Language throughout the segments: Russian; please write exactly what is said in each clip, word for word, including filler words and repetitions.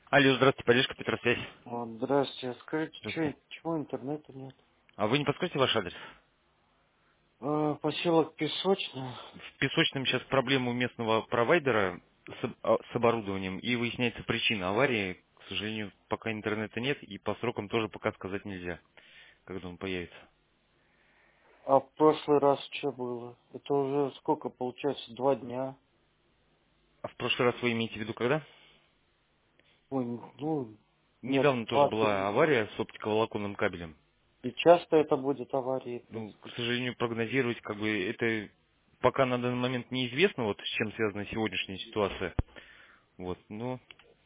Алло, здравствуйте, поддержка Петросвязь. Вот, здрасте. Скажите, чё, Здравствуйте. чего интернета нет? А вы не подскажете ваш адрес? А, поселок Песочный. В Песочном сейчас проблема у местного провайдера с, об- а, с оборудованием, и выясняется причина аварии. К сожалению, пока интернета нет, и по срокам тоже пока сказать нельзя, когда он появится. А в прошлый раз что было? Это уже сколько получается? Два дня. А в прошлый раз вы имеете в виду когда? Ой, ну, нет, Недавно тоже была два-три. авария с оптиковолоконным кабелем. И часто это будет аварии, в Ну, к принципе. сожалению, прогнозировать как бы это пока на данный момент неизвестно, вот с чем связана сегодняшняя ситуация. Вот, но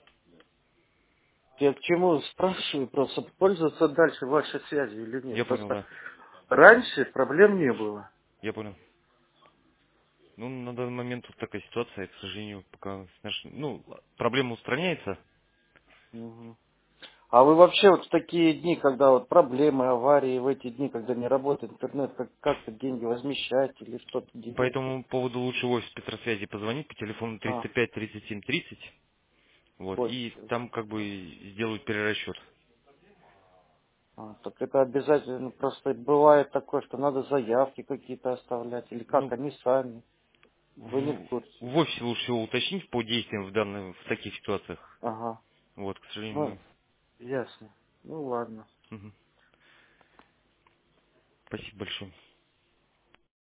Я к чему спрашиваю, просто пользоваться дальше вашей связью или нет? я понял, Просто да. раньше проблем не было. Я понял. Ну, на данный момент вот такая ситуация, к сожалению, пока наш, ну, проблема устраняется. Мгм. А вы вообще вот в такие дни, когда вот проблемы, аварии, в эти дни, когда не работает интернет, как- как-то деньги возмещаете или что-то По делаете? этому поводу лучше в офис Петросвязи позвонить по телефону А, триста пять тридцать семь тридцать, вот, больше. и там как бы сделают перерасчет. А, так это обязательно, просто бывает такое, что надо заявки какие-то оставлять, или как, Ну, они сами. Вы не в в, курсе. в офисе лучше всего уточнить по действиям в данных, в таких ситуациях. Ага, Вот, к ну, сожалению, ясно. Ну ладно. мы... Мгм. Спасибо большое.